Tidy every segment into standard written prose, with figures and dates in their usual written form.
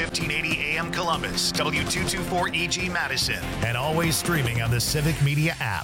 1580 AM Columbus, W224EG Madison, and always streaming on the Civic Media app.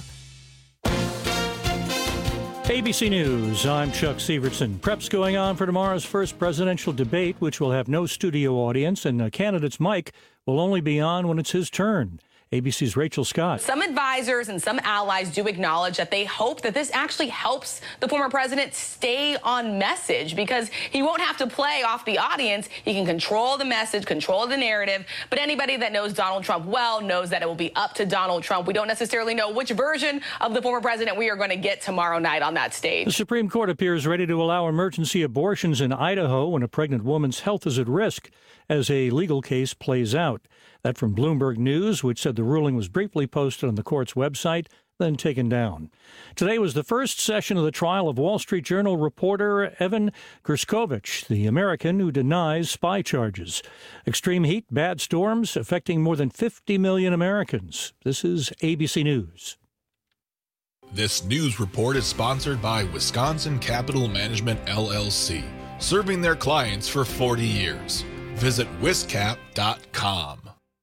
ABC News, I'm Chuck Severson. Prep's going on for tomorrow's first presidential debate, which will have no studio audience, and a candidate's mic will only be on when it's his turn. ABC's Rachel Scott. Some advisors and some allies do acknowledge that they hope that this actually helps the former president stay on message because he won't have to play off the audience. He can control the message, control the narrative. But anybody that knows Donald Trump well knows that it will be up to Donald Trump. We don't necessarily know which version of the former president we are going to get tomorrow night on that stage. The Supreme Court appears ready to allow emergency abortions in Idaho when a pregnant woman's health is at risk as a legal case plays out. That from Bloomberg News, which said the ruling was briefly posted on the court's website, then taken down. Today was the first session of the trial of Wall Street Journal reporter Evan Gershkovich, the American who denies spy charges. Extreme heat, bad storms affecting more than 50 million Americans. This is ABC News. This news report is sponsored by Wisconsin Capital Management, LLC, serving their clients for 40 years. Visit wiscap.com.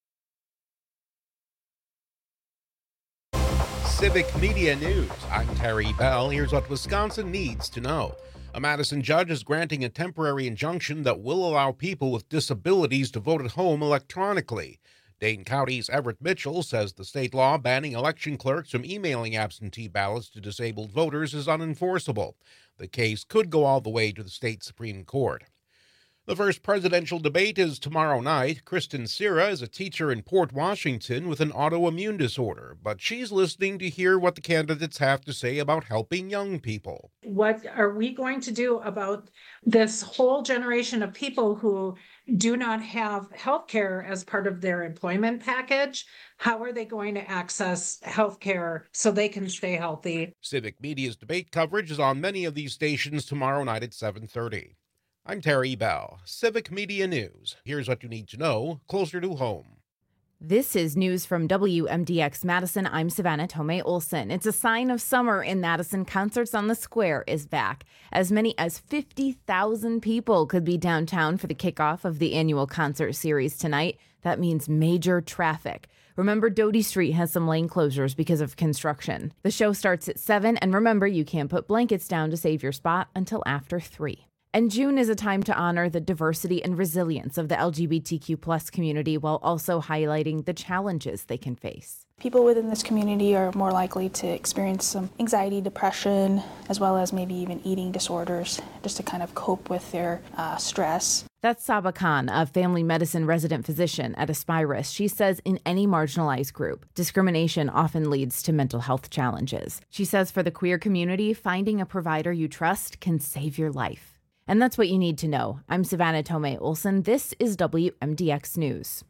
Civic Media News. I'm Terry Bell. Here's what Wisconsin needs to know. A Madison judge is granting a temporary injunction that will allow people with disabilities to vote at home electronically. Dane County's Everett Mitchell says the state law banning election clerks from emailing absentee ballots to disabled voters is unenforceable. The case could go all the way to the state Supreme Court. The first presidential debate is tomorrow night. Kristen Sierra is a teacher in Port Washington with an autoimmune disorder, but she's listening to hear what the candidates have to say about helping young people. What are we going to do about this whole generation of people who do not have health care as part of their employment package? How are they going to access health care so they can stay healthy? Civic Media's debate coverage is on many of these stations tomorrow night at 7:30. I'm Terry Bell, Civic Media News. Here's what you need to know closer to home. This is news from WMDX Madison. I'm Savannah Tomei Olson. It's a sign of summer in Madison. Concerts on the Square is back. As many as 50,000 people could be downtown for the kickoff of the annual concert series tonight. That means major traffic. Remember, Doty Street has some lane closures because of construction. The show starts at 7, and remember, you can't put blankets down to save your spot until after 3. And June is a time to honor the diversity and resilience of the LGBTQ+ community while also highlighting the challenges they can face. People within this community are more likely to experience some anxiety, depression, as well as maybe even eating disorders, just to kind of cope with their stress. That's Saba Khan, a family medicine resident physician at Aspirus. She says in any marginalized group, discrimination often leads to mental health challenges. She says for the queer community, finding a provider you trust can save your life. And that's what you need to know. I'm Savannah Tomei Olson. This is WMDX News.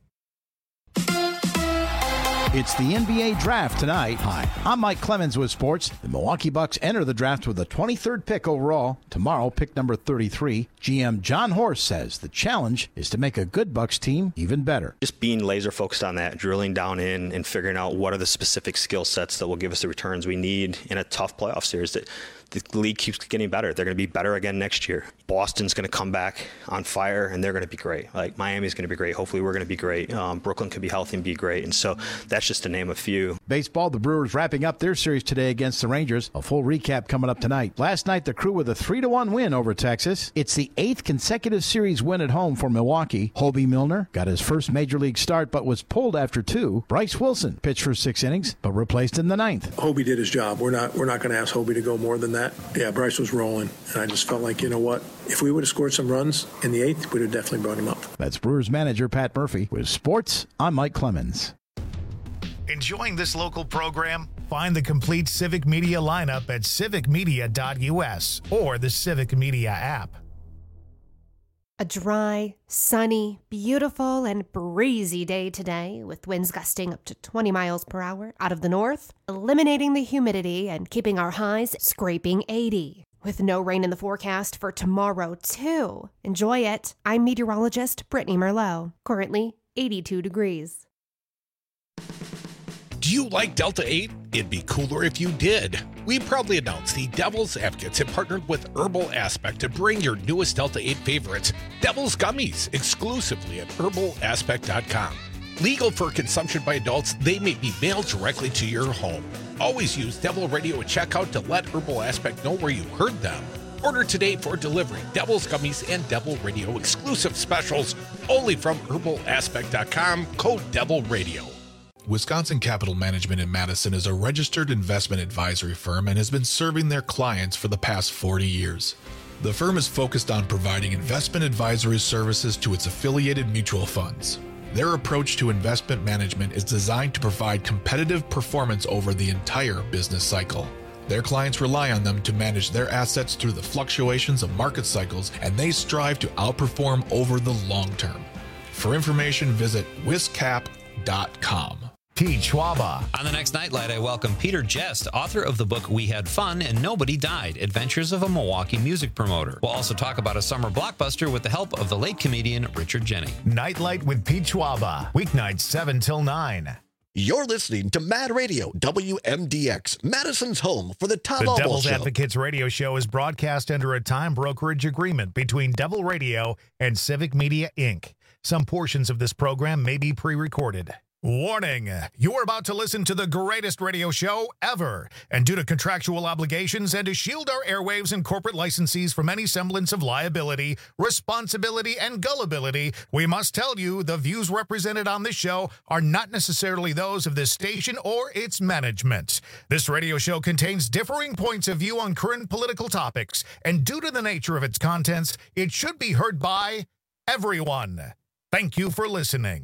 It's the NBA Draft tonight. Hi, I'm Mike Clemens with sports. The Milwaukee Bucks enter the draft with the 23rd pick overall. Tomorrow, pick number 33. GM John Horst says the challenge is to make a good Bucks team even better. Just being laser focused on that, drilling down in and figuring out what are the specific skill sets that will give us the returns we need in a tough playoff series. That the league keeps getting better. They're going to be better again next year. Boston's going to come back on fire, and they're going to be great. Like Miami's going to be great. Hopefully we're going to be great. Brooklyn could be healthy and be great. And so that's just to name a few. Baseball, the Brewers wrapping up their series today against the Rangers. A full recap coming up tonight. Last night, the Crew with a 3-1 win over Texas. It's the 8th consecutive series win at home for Milwaukee. Hobie Milner got his first major league start, but was pulled after 2. Bryce Wilson pitched for 6 innings, but replaced in the 9th. Hobie did his job. We're not going to ask Hobie to go more than that. Yeah, Bryce was rolling, and I just felt like, you know what? If we would have scored some runs in the 8th, we'd have definitely brought him up. That's Brewers manager Pat Murphy. With sports, I'm Mike Clemens. Enjoying this local program? Find the complete Civic Media lineup at civicmedia.us or the Civic Media app. A dry, sunny, beautiful, and breezy day today with winds gusting up to 20 miles per hour out of the north, eliminating the humidity and keeping our highs scraping 80. With no rain in the forecast for tomorrow, too. Enjoy it. I'm meteorologist Brittany Merlot. Currently 82 degrees. Do you like Delta 8? It'd be cooler if you did. We proudly announce the Devil's Advocates have partnered with Herbal Aspect to bring your newest Delta 8 favorites, Devil's Gummies, exclusively at herbalaspect.com. Legal for consumption by adults, they may be mailed directly to your home. Always use Devil Radio at checkout to let Herbal Aspect know where you heard them. Order today for delivery. Devil's Gummies and Devil Radio exclusive specials only from herbalaspect.com, code Devil Radio. Wisconsin Capital Management in Madison is a registered investment advisory firm and has been serving their clients for the past 40 years. The firm is focused on providing investment advisory services to its affiliated mutual funds. Their approach to investment management is designed to provide competitive performance over the entire business cycle. Their clients rely on them to manage their assets through the fluctuations of market cycles, and they strive to outperform over the long term. For information, visit wiscap.com. Pete Schwaba. On the next Nightlight, I welcome Peter Jest, author of the book We Had Fun and Nobody Died, Adventures of a Milwaukee Music Promoter. We'll also talk about a summer blockbuster with the help of the late comedian Richard Jennings. Nightlight with Pete Schwaba. Weeknights 7 till 9. You're listening to Mad Radio, WMDX, Madison's home for the Tom The Albo Devil's Show. Advocates radio show is broadcast under a time brokerage agreement between Devil Radio and Civic Media, Inc. Some portions of this program may be pre-recorded. Warning, you are about to listen to the greatest radio show ever. And due to contractual obligations and to shield our airwaves and corporate licensees from any semblance of liability, responsibility, and gullibility, we must tell you the views represented on this show are not necessarily those of this station or its management. This radio show contains differing points of view on current political topics, and due to the nature of its contents, it should be heard by everyone. Thank you for listening.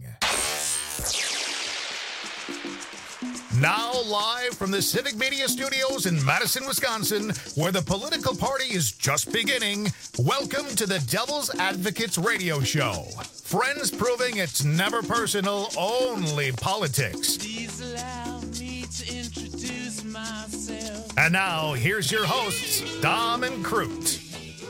Now live from the Civic Media Studios in Madison, Wisconsin, where the political party is just beginning, welcome to the Devil's Advocates radio show. Friends proving it's never personal, only politics. Please allow me to introduce myself. And now, here's your hosts, Dom and Crute.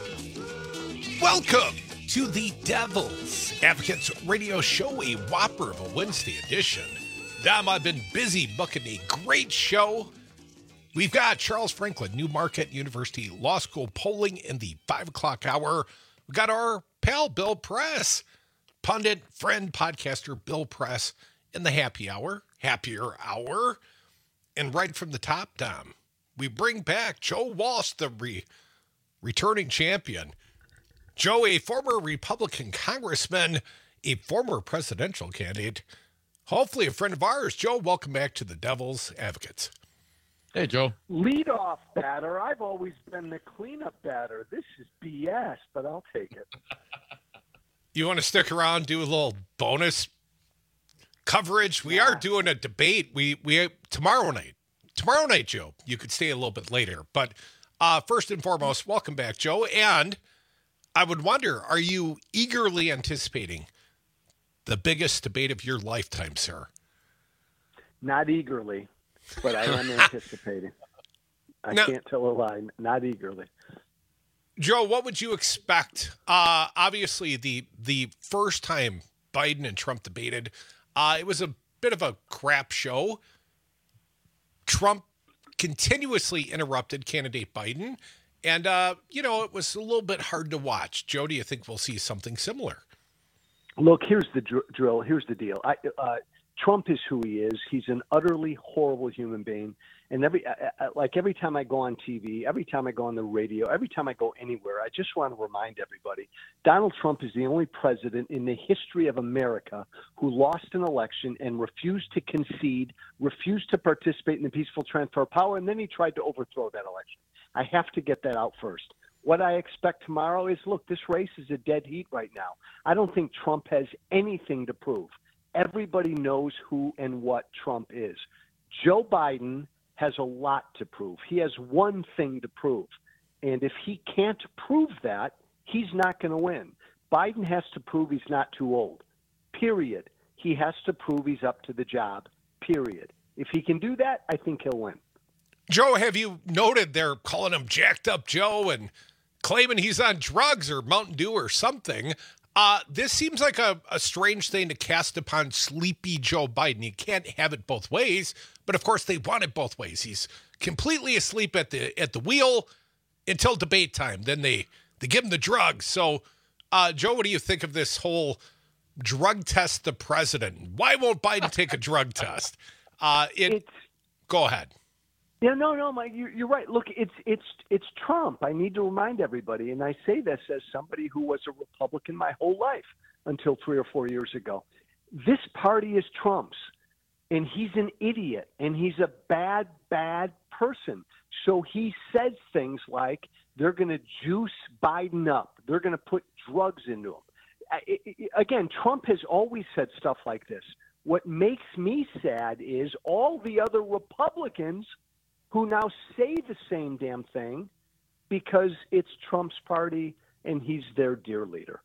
Welcome to the Devil's Advocates radio show, a whopper of a Wednesday edition. Dom, I've been busy booking a great show. We've got Charles Franklin, New Marquette University Law School polling in the 5 o'clock hour. We've got our pal, Bill Press, pundit, friend, podcaster, Bill Press, in the happier hour. And right from the top, Dom, we bring back Joe Walsh, the returning champion. Joe, a former Republican congressman, a former presidential candidate, hopefully a friend of ours. Joe, welcome back to the Devil's Advocates. Hey, Joe. Leadoff batter. I've always been the cleanup batter. This is BS, but I'll take it. You want to stick around, do a little bonus coverage? We are doing a debate. We tomorrow night, Joe. You could stay a little bit later, but first and foremost, welcome back, Joe. And I would wonder, are you eagerly anticipating the biggest debate of your lifetime, sir? Not eagerly, but I am anticipating. I can't tell a lie. Not eagerly. Joe, what would you expect? Obviously, the first time Biden and Trump debated, it was a bit of a crap show. Trump continuously interrupted candidate Biden, and, it was a little bit hard to watch. Joe, do you think we'll see something similar? Look, here's the drill. Here's the deal. Trump is who he is. He's an utterly horrible human being. And every time I go on TV, every time I go on the radio, every time I go anywhere, I just want to remind everybody, Donald Trump is the only president in the history of America who lost an election and refused to concede, refused to participate in the peaceful transfer of power, and then he tried to overthrow that election. I have to get that out first. What I expect tomorrow is, look, this race is a dead heat right now. I don't think Trump has anything to prove. Everybody knows who and what Trump is. Joe Biden has a lot to prove. He has one thing to prove. And if he can't prove that, he's not going to win. Biden has to prove he's not too old. Period. He has to prove he's up to the job. Period. If he can do that, I think he'll win. Joe, have you noted they're calling him Jacked Up Joe and claiming he's on drugs or Mountain Dew or something? This seems like a strange thing to cast upon sleepy Joe Biden. You can't have it both ways, But of course, they want it both ways. He's completely asleep at the wheel until debate time. Then they give him the drugs. So, Joe, what do you think of this whole drug test the president? Why won't Biden take a drug test? Go ahead. Yeah, no, Mike, you're right. Look, it's Trump. I need to remind everybody, and I say this as somebody who was a Republican my whole life until 3 or 4 years ago. This party is Trump's, and he's an idiot, and he's a bad person. So he says things like they're going to juice Biden up. They're going to put drugs into him. Again, Trump has always said stuff like this. What makes me sad is all the other Republicans who now say the same damn thing because it's Trump's party and he's their dear leader.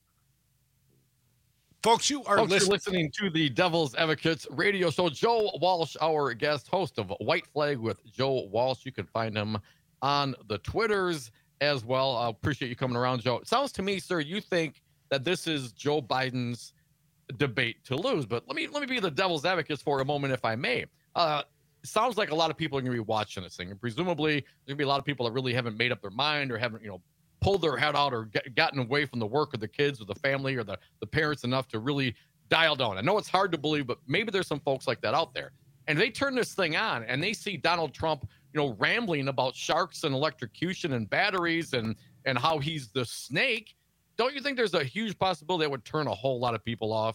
Folks, you are listening to the Devil's Advocates radio show. Joe Walsh, our guest host of White Flag with Joe Walsh. You can find him on the Twitters as well. I appreciate you coming around, Joe. It sounds to me, sir, you think that this is Joe Biden's debate to lose. But let me be the Devil's Advocate for a moment, if I may. Sounds like a lot of people are going to be watching this thing, and presumably there's going to be a lot of people that really haven't made up their mind or haven't, pulled their head out or gotten away from the work or the kids or the family or the parents enough to really dial down. I know it's hard to believe, but maybe there's some folks like that out there. And they turn this thing on and they see Donald Trump, rambling about sharks and electrocution and batteries and how he's the snake. Don't you think there's a huge possibility that would turn a whole lot of people off?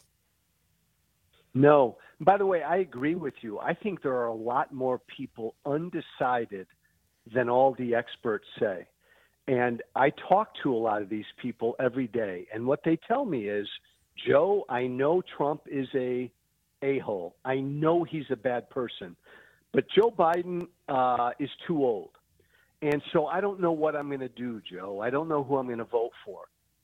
No. By the way, I agree with you. I think there are a lot more people undecided than all the experts say. And I talk to a lot of these people every day. And what they tell me is, Joe, I know Trump is a a-hole. I know he's a bad person. But Joe Biden is too old. And so I don't know what I'm going to do, Joe. I don't know who I'm going to vote for.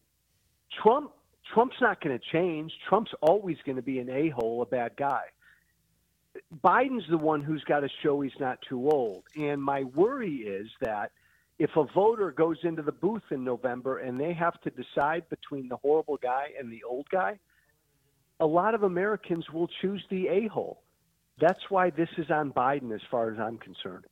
Trump's not going to change. Trump's always going to be an a-hole, a bad guy. Biden's the one who's got to show he's not too old. And my worry is that if a voter goes into the booth in November and they have to decide between the horrible guy and the old guy, a lot of Americans will choose the a-hole. That's why this is on Biden as far as I'm concerned.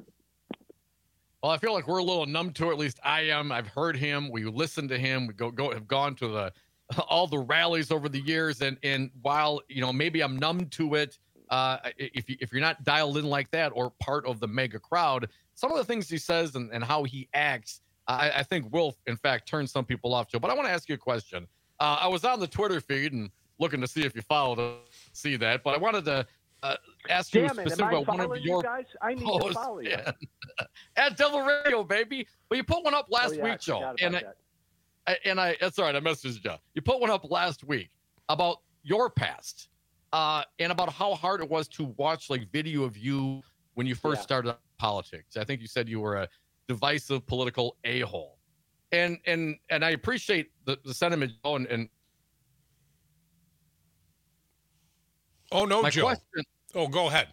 Well, I feel like we're a little numb to it. At least I am. I've heard him. We listen to him. We have gone to all the rallies over the years. And while, maybe I'm numb to it, if you're not dialed in like that or part of the mega crowd, some of the things he says and how he acts, I think will, in fact, turn some people off, Joe. But I want to ask you a question. I was on the Twitter feed and looking to see if you followed to see that, but I wanted to ask you specifically about one of your guys? I need to follow you. At Devil Radio, baby. Well, you put one up last week, Joe. And that's all right. I messaged you. You put one up last week about your past and about how hard it was to watch video of you when you first started politics. I think you said you were a divisive political a-hole. And I appreciate the sentiment, Joe. Oh, no, Joe. Go ahead.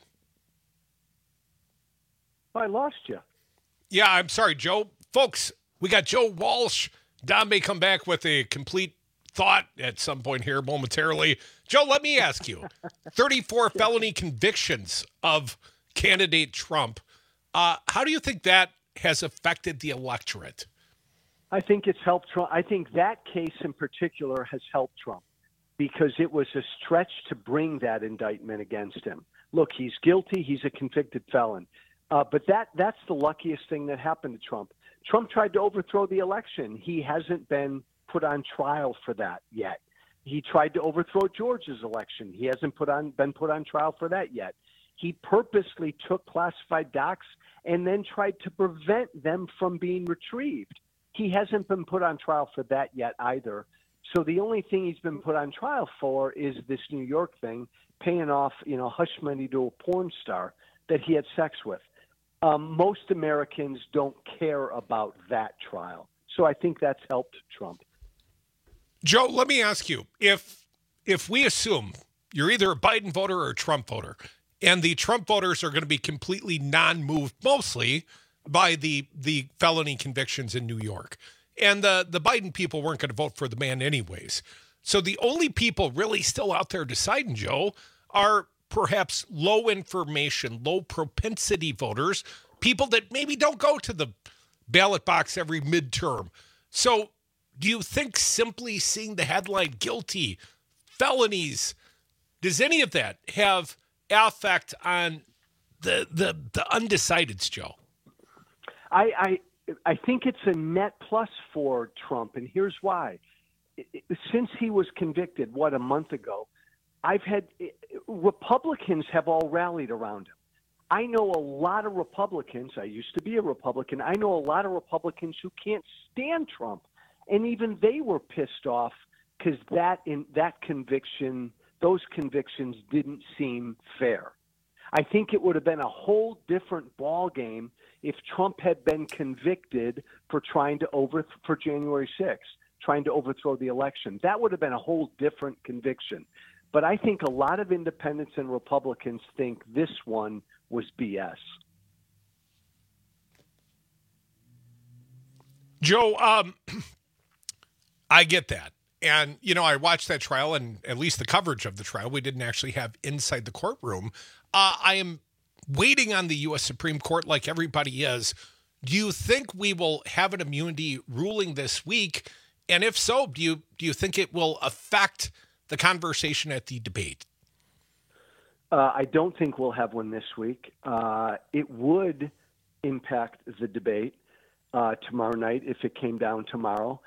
I lost you. Yeah, I'm sorry, Joe. Folks, we got Joe Walsh. Don may come back with a complete thought at some point here momentarily. Joe, let me ask you. 34 felony convictions of candidate Trump. How do you think that has affected the electorate? I think it's helped Trump. I think that case in particular has helped Trump because it was a stretch to bring that indictment against him. Look, he's guilty. He's a convicted felon. But that's the luckiest thing that happened to Trump. Trump tried to overthrow the election. He hasn't been put on trial for that yet. He tried to overthrow Georgia's election. He hasn't been put on trial for that yet. He purposely took classified docs and then tried to prevent them from being retrieved. He hasn't been put on trial for that yet either. So the only thing he's been put on trial for is this New York thing, paying off, hush money to a porn star that he had sex with. Most Americans don't care about that trial. So I think that's helped Trump. Joe, let me ask you, if we assume you're either a Biden voter or a Trump voter, and the Trump voters are going to be completely non-moved mostly by the felony convictions in New York, and the Biden people weren't going to vote for the man anyways. So the only people really still out there deciding, Joe, are perhaps low information, low propensity voters, people that maybe don't go to the ballot box every midterm. So do you think simply seeing the headline guilty, felonies, does any of that have effect on the undecideds, Joe? I think it's a net plus for Trump, and here's why. Since he was convicted, a month ago, Republicans have all rallied around him. I know a lot of Republicans. I used to be a Republican. I know a lot of Republicans who can't stand Trump, and even they were pissed off because those convictions didn't seem fair. I think it would have been a whole different ball game if Trump had been convicted for for January 6th, trying to overthrow the election. That would have been a whole different conviction. But I think a lot of independents and Republicans think this one was BS. Joe, I get that. And, I watched that trial, and at least the coverage of the trial, we didn't actually have inside the courtroom. I am waiting on the U.S. Supreme Court like everybody is. Do you think we will have an immunity ruling this week? And if so, do you think it will affect the conversation at the debate? I don't think we'll have one this week. It would impact the debate tomorrow night if it came down tomorrow.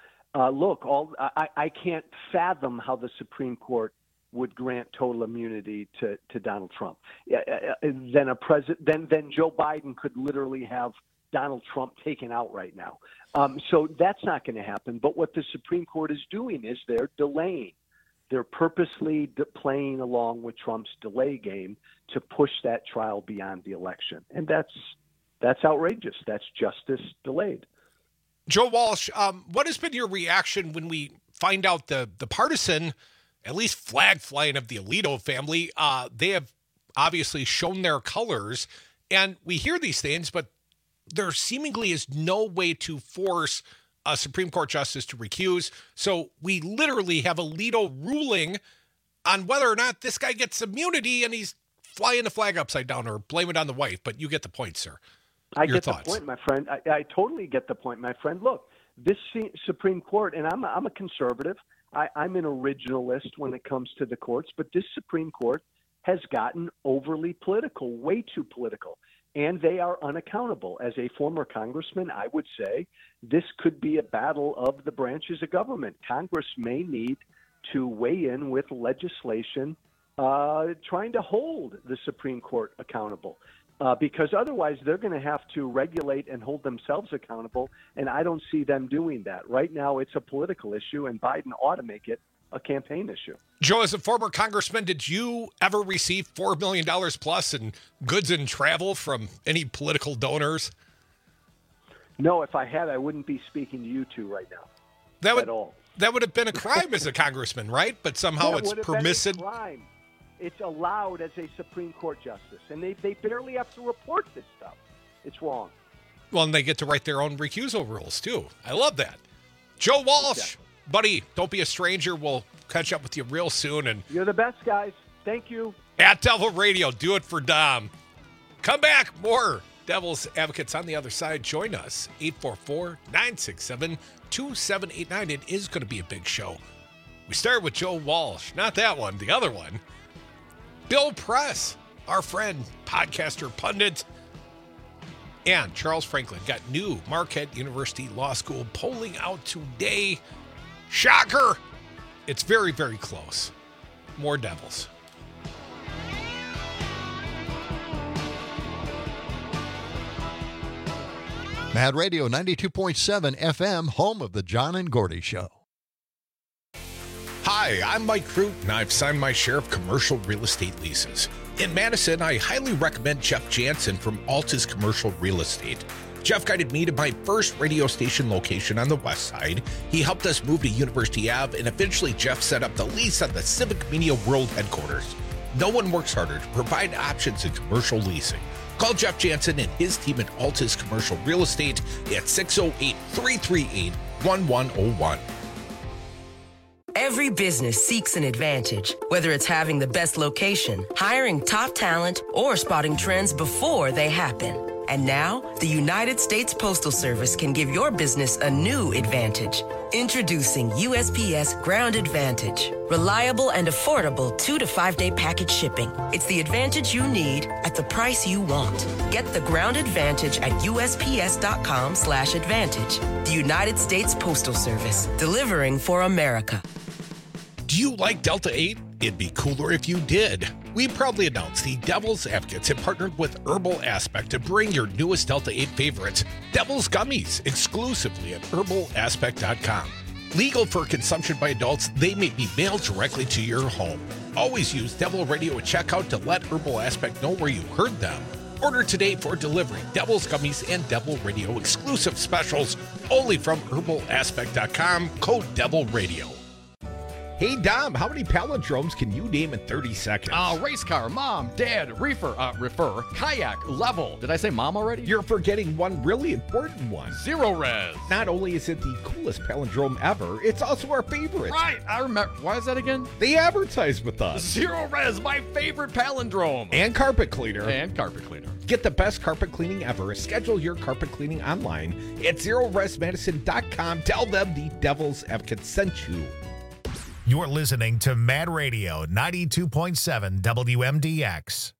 I can't fathom how the Supreme Court would grant total immunity to Donald Trump. Then Joe Biden could literally have Donald Trump taken out right now. So that's not going to happen. But what the Supreme Court is doing is they're delaying. They're purposely playing along with Trump's delay game to push that trial beyond the election. And that's outrageous. That's justice delayed. Joe Walsh, what has been your reaction when we find out the partisan, at least flag flying of the Alito family? They have obviously shown their colors, and we hear these things, but there seemingly is no way to force a Supreme Court justice to recuse. So we literally have Alito ruling on whether or not this guy gets immunity, and he's flying the flag upside down or blame it on the wife. But you get the point, sir. I get the point, my friend. I totally get the point, my friend. Look, this Supreme Court, and I'm a conservative. I'm an originalist when it comes to the courts, but this Supreme Court has gotten overly political, way too political, and they are unaccountable. As a former congressman, I would say this could be a battle of the branches of government. Congress may need to weigh in with legislation trying to hold the Supreme Court accountable. Because otherwise they're going to have to regulate and hold themselves accountable, and I don't see them doing that. Right now it's a political issue, and Biden ought to make it a campaign issue. Joe, as a former congressman, did you ever receive $4 million plus in goods and travel from any political donors? No, if I had, I wouldn't be speaking to you two right now at all. That would have been a crime as a congressman, right? But somehow it's permissible. Crime. It's allowed as a Supreme Court justice, and they barely have to report this stuff. It's wrong. Well, and they get to write their own recusal rules, too. I love that. Joe Walsh, exactly. Buddy, don't be a stranger. We'll catch up with you real soon. And you're the best, guys. Thank you. At Devil Radio, do it for Dom. Come back. More Devil's Advocates on the other side. Join us. 844-967-2789. It is going to be a big show. We start with Joe Walsh. Not that one, the other one. Bill Press, our friend, podcaster, pundit, and Charles Franklin got new Marquette University Law School polling out today. Shocker! It's very, very close. More Devils. Mad Radio 92.7 FM, home of the John and Gordy Show. Hi, I'm Mike Crute, and I've signed my share of commercial real estate leases. In Madison, I highly recommend Jeff Jansen from Altus Commercial Real Estate. Jeff guided me to my first radio station location on the west side. He helped us move to University Ave, and eventually Jeff set up the lease on the Civic Media World headquarters. No one works harder to provide options in commercial leasing. Call Jeff Jansen and his team at Altus Commercial Real Estate at 608-338-1101. Every business seeks an advantage, whether it's having the best location, hiring top talent, or spotting trends before they happen. And now, the United States Postal Service can give your business a new advantage. Introducing USPS Ground Advantage. Reliable and affordable 2 to 5 day package shipping. It's the advantage you need at the price you want. Get the Ground Advantage at USPS.com/advantage. The United States Postal Service, delivering for America. Do you like Delta 8? It'd be cooler if you did. We proudly announce the Devil's Advocates have partnered with Herbal Aspect to bring your newest Delta 8 favorites, Devil's Gummies, exclusively at herbalaspect.com. Legal for consumption by adults, they may be mailed directly to your home. Always use Devil Radio at checkout to let Herbal Aspect know where you heard them. Order today for delivery. Devil's Gummies and Devil Radio exclusive specials only from herbalaspect.com, code Devil Radio. Hey, Dom, how many palindromes can you name in 30 seconds? Race car, mom, dad, reefer, kayak, level. Did I say mom already? You're forgetting one really important one. Zero res. Not only is it the coolest palindrome ever, it's also our favorite. Right, I remember. Why is that again? They advertise with us. Zero res, my favorite palindrome. And carpet cleaner. Get the best carpet cleaning ever. Schedule your carpet cleaning online at ZeroResMadison.com. Tell them the Devil's Advocate sent you. You're listening to Mad Radio 92.7 WMDX.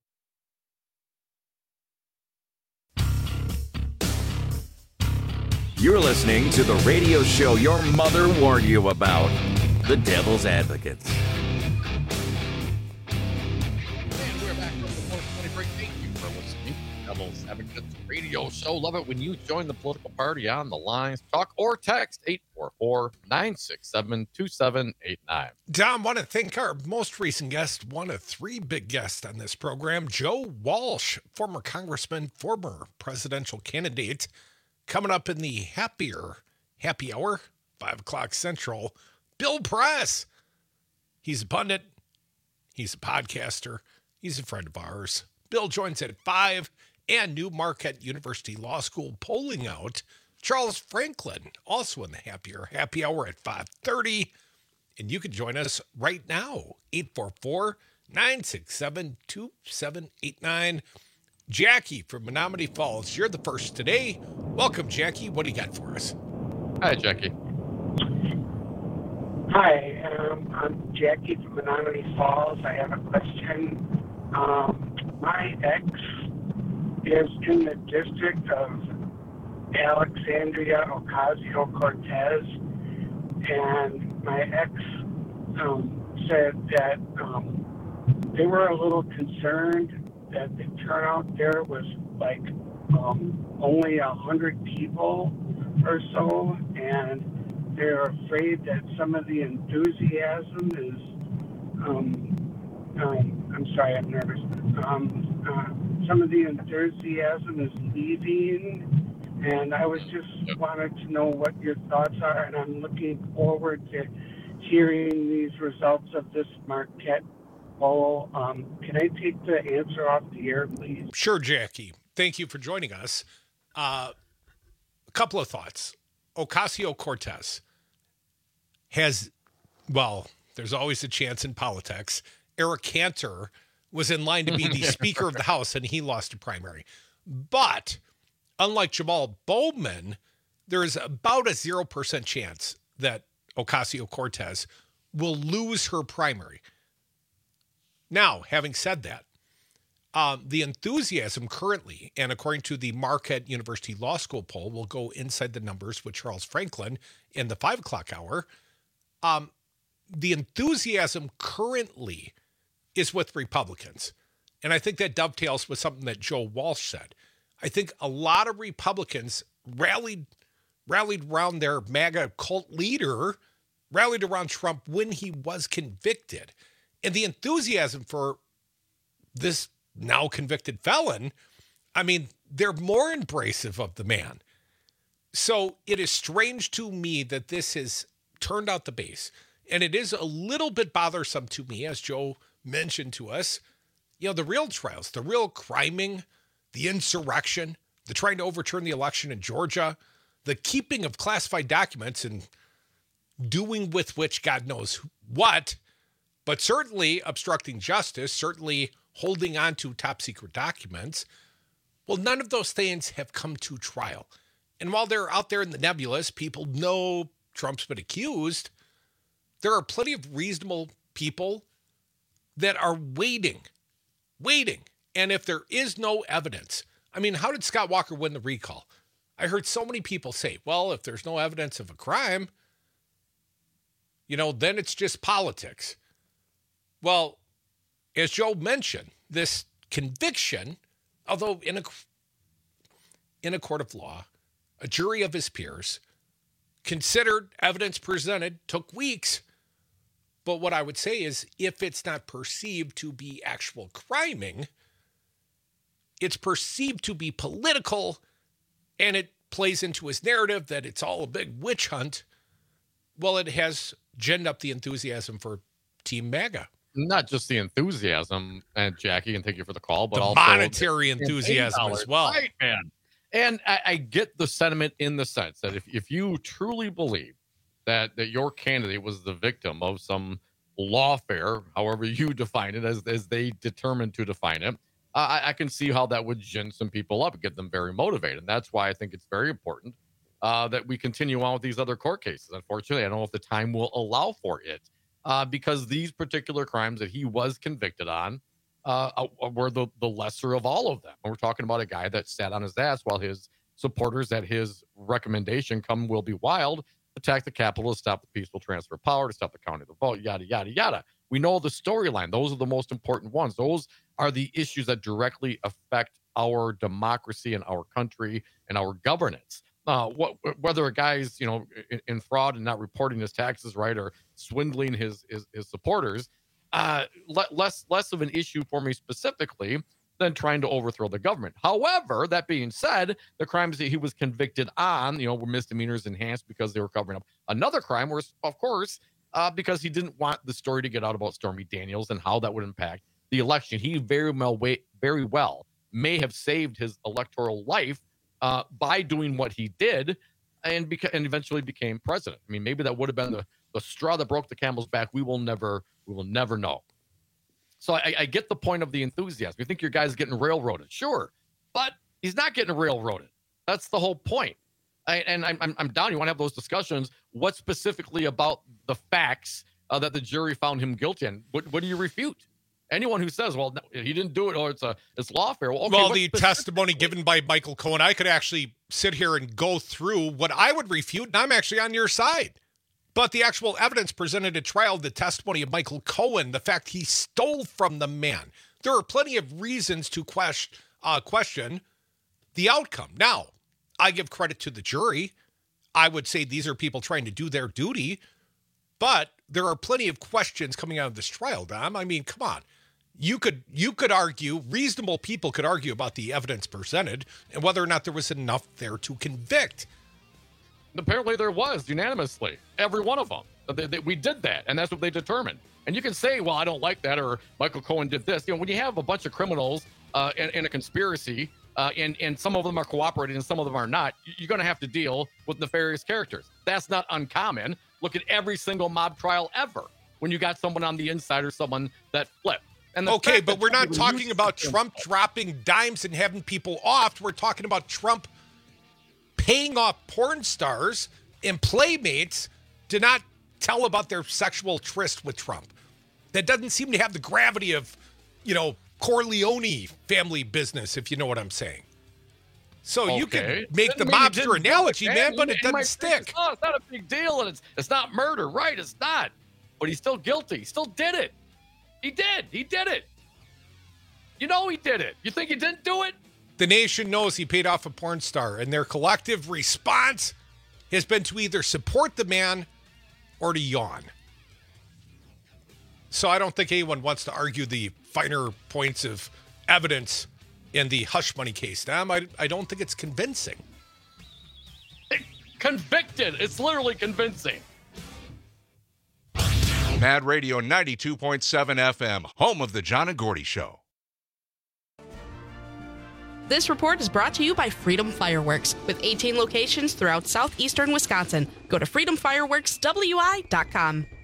You're listening to the radio show your mother warned you about, The Devil's Advocates. And we're back from the 420 break. Thank you for listening to Devil's Advocates radio show. Love it when you join the political party on the lines. Talk or text 844-967-2789. Dom, want to thank our most recent guest, one of 3 big guests on this program, Joe Walsh, former congressman, former presidential candidate, coming up in the happy hour, 5 o'clock Central. Bill Press. He's a pundit. He's a podcaster. He's a friend of ours. Bill joins at 5, and new Marquette University Law School polling out Charles Franklin, also in the happy hour at 5:30. And you can join us right now, 844-967-2789. Jackie from Menominee Falls, you're the first today. Welcome, Jackie. What do you got for us? Hi, Jackie. Hi, I'm Jackie from Menominee Falls. I have a question. My ex is in the district of Alexandria Ocasio-Cortez, and my ex said that they were a little concerned that the turnout there was like only 100 people or so, and they're afraid that some of the enthusiasm is I'm sorry, I'm nervous. Some of the enthusiasm is leaving, and I was just wanted to know what your thoughts are, and I'm looking forward to hearing these results of this Marquette poll. Can I take the answer off the air, please? Sure, Jackie. Thank you for joining us. A couple of thoughts. Ocasio-Cortez has, well, there's always a chance in politics. Eric Cantor was in line to be the Speaker of the House, and he lost a primary. But unlike Jamal Bowman, there is about a 0% chance that Ocasio-Cortez will lose her primary. Now, having said that, the enthusiasm currently, and according to the Marquette University Law School poll, will go inside the numbers with Charles Franklin in the 5 o'clock hour. The enthusiasm currently is with Republicans. And I think that dovetails with something that Joe Walsh said. I think a lot of Republicans rallied around their MAGA cult leader, rallied around Trump when he was convicted. And the enthusiasm for this now convicted felon, I mean, they're more embracive of the man. So it is strange to me that this has turned out the base. And it is a little bit bothersome to me, as Joe mentioned to us, you know, the real trials, the real criming, the insurrection, the trying to overturn the election in Georgia, the keeping of classified documents and doing with which God knows what, but certainly obstructing justice, certainly holding on to top secret documents. Well, none of those things have come to trial. And while they're out there in the nebulous, people know Trump's been accused. There are plenty of reasonable people that are waiting. And if there is no evidence, I mean, how did Scott Walker win the recall? I heard so many people say, well, if there's no evidence of a crime, then it's just politics. Well, as Joe mentioned, this conviction, although in a court of law, a jury of his peers considered evidence presented, took weeks. But what I would say is if it's not perceived to be actual criming, it's perceived to be political, and it plays into his narrative that it's all a big witch hunt. Well, it has ginned up the enthusiasm for Team MAGA. Not just the enthusiasm, and Jackie, and thank you for the call, but the also monetary enthusiasm as well. Right, man. And I get the sentiment in the sense that if you truly believe that your candidate was the victim of some lawfare, however you define it, as they determined to define it, I can see how that would gin some people up and get them very motivated. And that's why I think it's very important that we continue on with these other court cases. Unfortunately, I don't know if the time will allow for it because these particular crimes that he was convicted on were the lesser of all of them. And we're talking about a guy that sat on his ass while his supporters at his recommendation, Come Will Be Wild, attacked the Capitol to stop the peaceful transfer of power, to stop the counting of the vote, yada, yada, yada. We know the storyline. Those are the most important ones. Those are the issues that directly affect our democracy and our country and our governance. Whether a guy's, in fraud and not reporting his taxes right, or swindling his supporters, less of an issue for me specifically than trying to overthrow the government. However, that being said, the crimes that he was convicted on, were misdemeanors enhanced because they were covering up another crime, was, of course, because he didn't want the story to get out about Stormy Daniels and how that would impact the election. He very well may have saved his electoral life by doing what he did, and eventually became president. I mean, maybe that would have been the straw that broke the camel's back. We will never know. So I get the point of the enthusiasm. You think your guy's getting railroaded, sure, but he's not getting railroaded. That's the whole point. I'm down. You want to have those discussions? What specifically about the facts that the jury found him guilty in? What do you refute? Anyone who says, well, no, he didn't do it, or it's lawfare. Well, the testimony given by Michael Cohen, I could actually sit here and go through what I would refute, and I'm actually on your side. But the actual evidence presented at trial, the testimony of Michael Cohen, the fact he stole from the man, there are plenty of reasons to question the outcome. Now, I give credit to the jury. I would say these are people trying to do their duty, but there are plenty of questions coming out of this trial, Dom. I mean, come on. You could argue, reasonable people could argue about the evidence presented and whether or not there was enough there to convict. Apparently there was, unanimously. Every one of them. We did that, and that's what they determined. And you can say, well, I don't like that, or Michael Cohen did this. When you have a bunch of criminals in a conspiracy, and some of them are cooperating and some of them are not, you're going to have to deal with nefarious characters. That's not uncommon. Look at every single mob trial ever when you got someone on the inside or someone that flipped. Okay, but we're not talking about Trump dropping dimes and having people off. We're talking about Trump paying off porn stars and playmates to not tell about their sexual tryst with Trump. That doesn't seem to have the gravity of, Corleone family business, if you know what I'm saying. So you can make the mobster analogy, man, but it doesn't stick. Oh, it's not a big deal, and it's not murder, right? It's not. But he's still guilty. He still did it. He did it. He did it. You think he didn't do it? The nation knows he paid off a porn star, and their collective response has been to either support the man or to yawn. So I don't think anyone wants to argue the finer points of evidence in the hush money case. Now, I don't think it's convincing. Convicted. It's literally convincing. Mad Radio 92.7 FM, home of the John and Gordy Show. This report is brought to you by Freedom Fireworks, with 18 locations throughout southeastern Wisconsin. Go to freedomfireworkswi.com.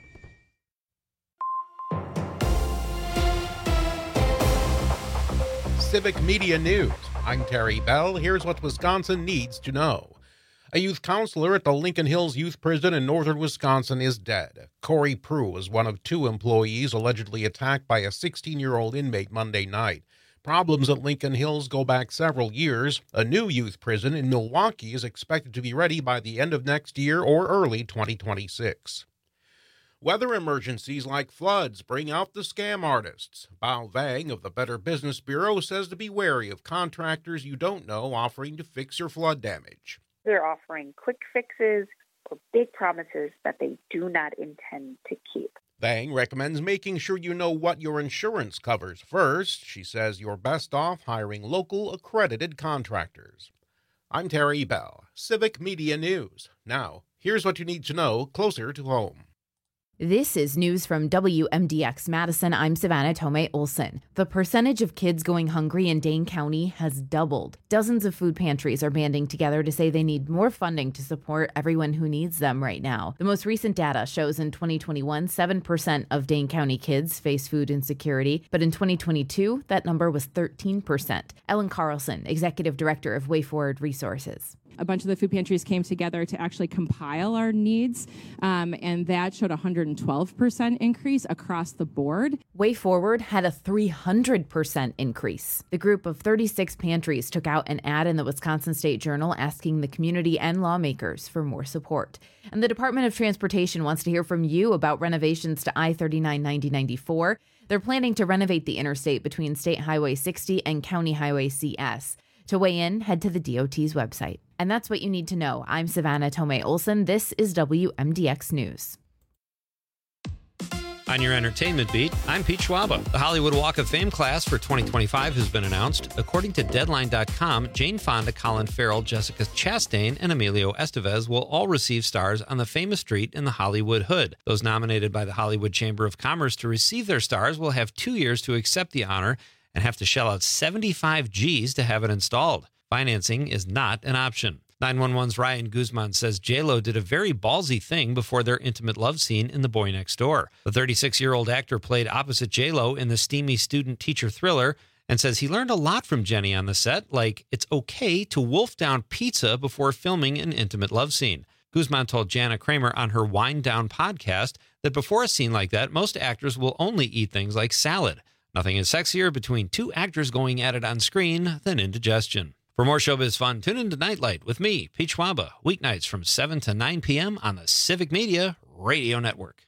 Civic Media News. I'm Terry Bell. Here's what Wisconsin needs to know. A youth counselor at the Lincoln Hills Youth Prison in northern Wisconsin is dead. Corey Prue was one of 2 employees allegedly attacked by a 16-year-old inmate Monday night. Problems at Lincoln Hills go back several years. A new youth prison in Milwaukee is expected to be ready by the end of next year or early 2026. Weather emergencies like floods bring out the scam artists. Bao Vang of the Better Business Bureau says to be wary of contractors you don't know offering to fix your flood damage. They're offering quick fixes or big promises that they do not intend to keep. Vang recommends making sure you know what your insurance covers first. She says you're best off hiring local accredited contractors. I'm Terry Bell, Civic Media News. Now, here's what you need to know closer to home. This is news from WMDX Madison. I'm Savannah Tomei Olson. The percentage of kids going hungry in Dane County has doubled. Dozens of food pantries are banding together to say they need more funding to support everyone who needs them right now. The most recent data shows in 2021, 7% of Dane County kids face food insecurity, but in 2022, that number was 13%. Ellen Carlson, Executive Director of Way Forward Resources. A bunch of the food pantries came together to actually compile our needs, and that showed a 112% increase across the board. Way Forward had a 300% increase. The group of 36 pantries took out an ad in the Wisconsin State Journal asking the community and lawmakers for more support. And the Department of Transportation wants to hear from you about renovations to I-39-90-94. They're planning to renovate the interstate between State Highway 60 and County Highway CS. To weigh in, head to the DOT's website. And that's what you need to know. I'm Savannah Tomei Olson. This is WMDX News. On your entertainment beat, I'm Pete Schwaba. The Hollywood Walk of Fame class for 2025 has been announced. According to Deadline.com, Jane Fonda, Colin Farrell, Jessica Chastain, and Emilio Estevez will all receive stars on the famous street in the Hollywood Hood. Those nominated by the Hollywood Chamber of Commerce to receive their stars will have 2 years to accept the honor and have to shell out 75 G's to have it installed. Financing is not an option. 911's Ryan Guzman says J-Lo did a very ballsy thing before their intimate love scene in The Boy Next Door. The 36-year-old actor played opposite J-Lo in the steamy student-teacher thriller and says he learned a lot from Jenny on the set, like it's okay to wolf down pizza before filming an intimate love scene. Guzman told Jana Kramer on her Wind Down podcast that before a scene like that, most actors will only eat things like salad. Nothing is sexier between 2 actors going at it on screen than indigestion. For more showbiz fun, tune into Nightlight with me, Pete Schwaba, weeknights from 7 to 9 p.m. on the Civic Media Radio Network.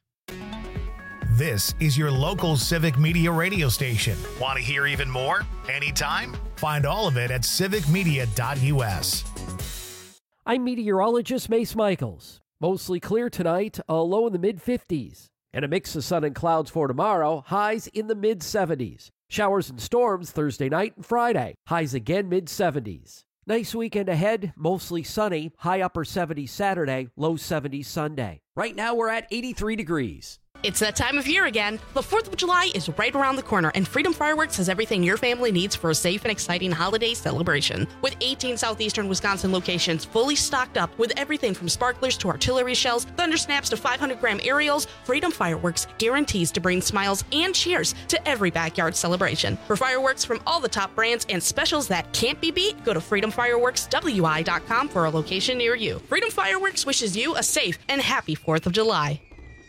This is your local Civic Media radio station. Want to hear even more? Anytime? Find all of it at civicmedia.us. I'm meteorologist Mace Michaels. Mostly clear tonight, a low in the mid-50s. And a mix of sun and clouds for tomorrow, highs in the mid-70s. Showers and storms Thursday night and Friday, highs again mid-70s. Nice weekend ahead, mostly sunny, high upper 70s Saturday, low 70s Sunday. Right now we're at 83 degrees. It's that time of year again. The 4th of July is right around the corner, and Freedom Fireworks has everything your family needs for a safe and exciting holiday celebration. With 18 southeastern Wisconsin locations fully stocked up with everything from sparklers to artillery shells, thunder snaps to 500-gram aerials, Freedom Fireworks guarantees to bring smiles and cheers to every backyard celebration. For fireworks from all the top brands and specials that can't be beat, go to freedomfireworkswi.com for a location near you. Freedom Fireworks wishes you a safe and happy 4th of July.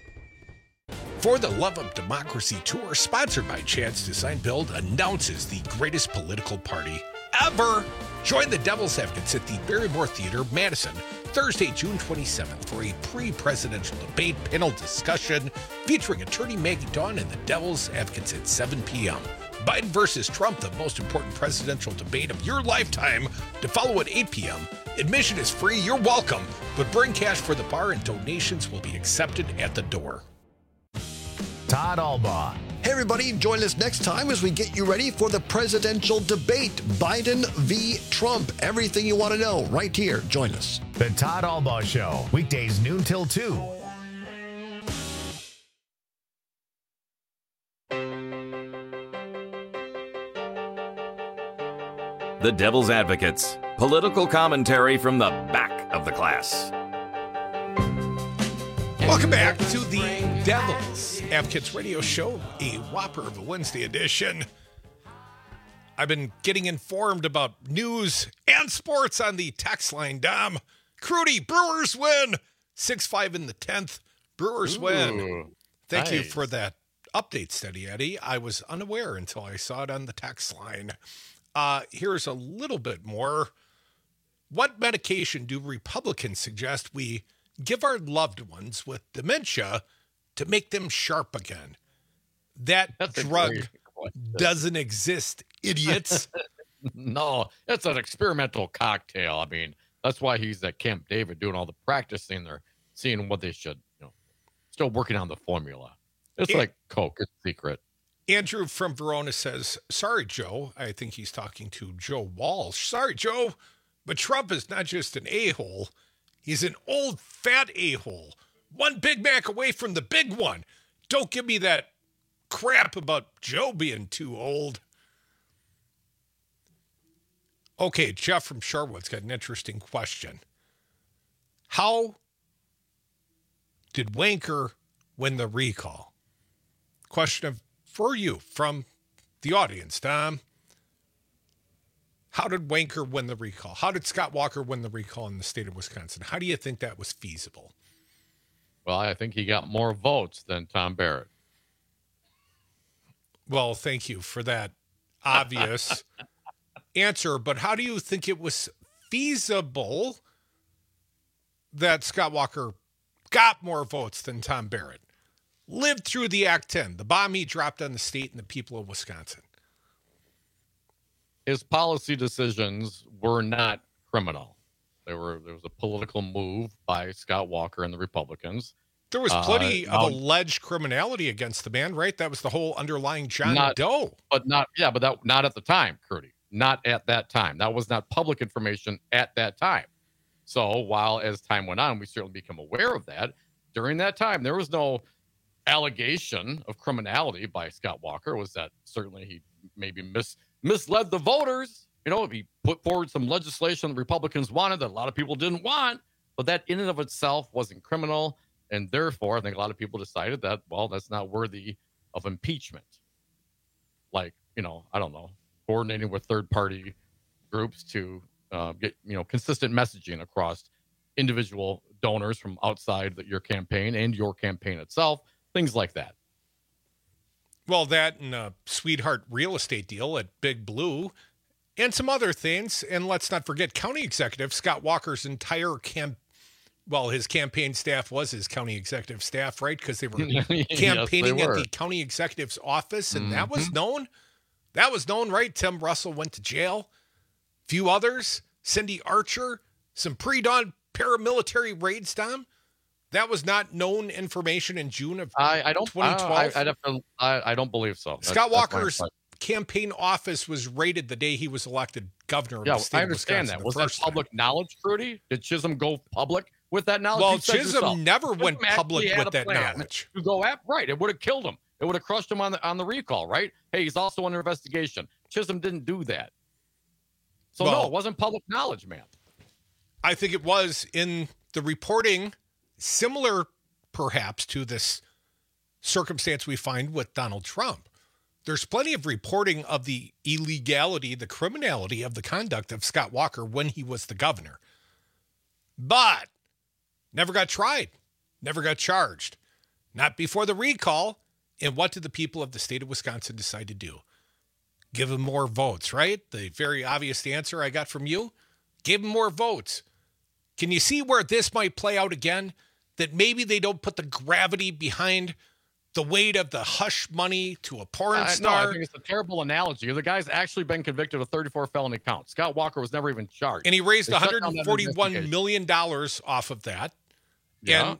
For the Love of Democracy Tour, sponsored by Chance Design Build, announces the greatest political party ever. Join the Devil's Advocates at the Barrymore Theater, Madison, Thursday, June 27th for a pre-presidential debate panel discussion featuring attorney Maggie Dawn and the Devil's Advocates at 7 p.m. Biden versus Trump, the most important presidential debate of your lifetime, to follow at 8 p.m. Admission is free, you're welcome, but bring cash for the bar and donations will be accepted at the door. Todd Albaugh. Hey, everybody, join us next time as we get you ready for the presidential debate, Biden v. Trump. Everything you want to know right here. Join us. The Todd Albaugh Show, weekdays noon till 2. The Devil's Advocates. Political commentary from the back of the class. Welcome back to the Devil's Advocates radio show, a whopper of a Wednesday edition. I've been getting informed about news and sports on the text line, Dom. Crudy, Brewers win. 6-5 in the 10th. Brewers win. Thank you for that update, Steady Eddie. I was unaware until I saw it on the text line. Here's a little bit more. What medication do Republicans suggest we give our loved ones with dementia to make them sharp again? That's drug doesn't exist, idiots. No, it's an experimental cocktail. I mean, that's why he's at Camp David doing all the practicing. They're seeing what they should, still working on the formula. It's like Coke. It's secret. Andrew from Verona says, sorry, Joe. I think he's talking to Joe Walsh. Sorry, Joe, but Trump is not just an a-hole. He's an old, fat a-hole. One Big Mac away from the big one. Don't give me that crap about Joe being too old. Okay, Jeff from Sherwood's got an interesting question. How did Wanker win the recall? Question for you from the audience, Tom. How did Wanker win the recall? How did Scott Walker win the recall in the state of Wisconsin? How do you think that was feasible? Well, I think he got more votes than Tom Barrett. Well, thank you for that obvious answer. But how do you think it was feasible that Scott Walker got more votes than Tom Barrett? Lived through the Act 10, the bomb he dropped on the state and the people of Wisconsin. His policy decisions were not criminal. There was a political move by Scott Walker and the Republicans. There was plenty of alleged criminality against the man, right? That was the whole underlying John Doe. But not at the time, Curdy. Not at that time. That was not public information at that time. So while as time went on, we certainly become aware of that. During that time, there was no allegation of criminality by Scott Walker. Was that certainly he maybe misled the voters? He put forward some legislation the Republicans wanted that a lot of people didn't want, but that in and of itself wasn't criminal. And therefore, I think a lot of people decided that, well, that's not worthy of impeachment. Like, I don't know, coordinating with third-party groups to get, consistent messaging across individual donors from outside your campaign and your campaign itself, things like that. Well, that and a sweetheart real estate deal at Big Blue and some other things. And let's not forget county executive Scott Walker's entire his campaign staff was his county executive staff, right? Because they were campaigning at the county executive's office, and that was known. That was known, right? Tim Russell went to jail. Few others, Cindy Archer, some pre-dawn paramilitary raids, Tom. That was not known information in June of 2012. I don't believe so. Scott Walker's campaign office was raided the day he was elected governor of the state of Wisconsin. I understand that. Was that public knowledge, Trudy? Did Chisholm go public with that knowledge? Well, Chisholm never went public with that knowledge. To go at, right. It would have killed him. It would have crushed him on the recall, right? Hey, he's also under investigation. Chisholm didn't do that. So, no, it wasn't public knowledge, man. I think it was in the reporting, similar perhaps to this circumstance we find with Donald Trump. There's plenty of reporting of the illegality, the criminality of the conduct of Scott Walker when he was the governor. But never got tried, never got charged. Not before the recall. And what did the people of the state of Wisconsin decide to do? Give him more votes, right? The very obvious answer I got from you, give him more votes. Can you see where this might play out again? That maybe they don't put the gravity behind the weight of the hush money to a porn star? No, I think it's a terrible analogy. The guy's actually been convicted of 34 felony counts. Scott Walker was never even charged. And he raised $141 million off of that. Yeah,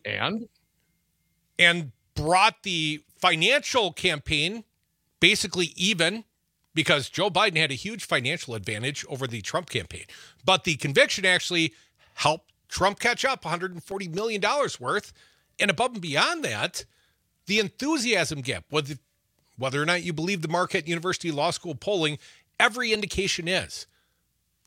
and brought the financial campaign basically even, because Joe Biden had a huge financial advantage over the Trump campaign. But the conviction actually helped Trump catch up $140 million worth. And above and beyond that, the enthusiasm gap, whether or not you believe the Marquette University Law School polling, every indication is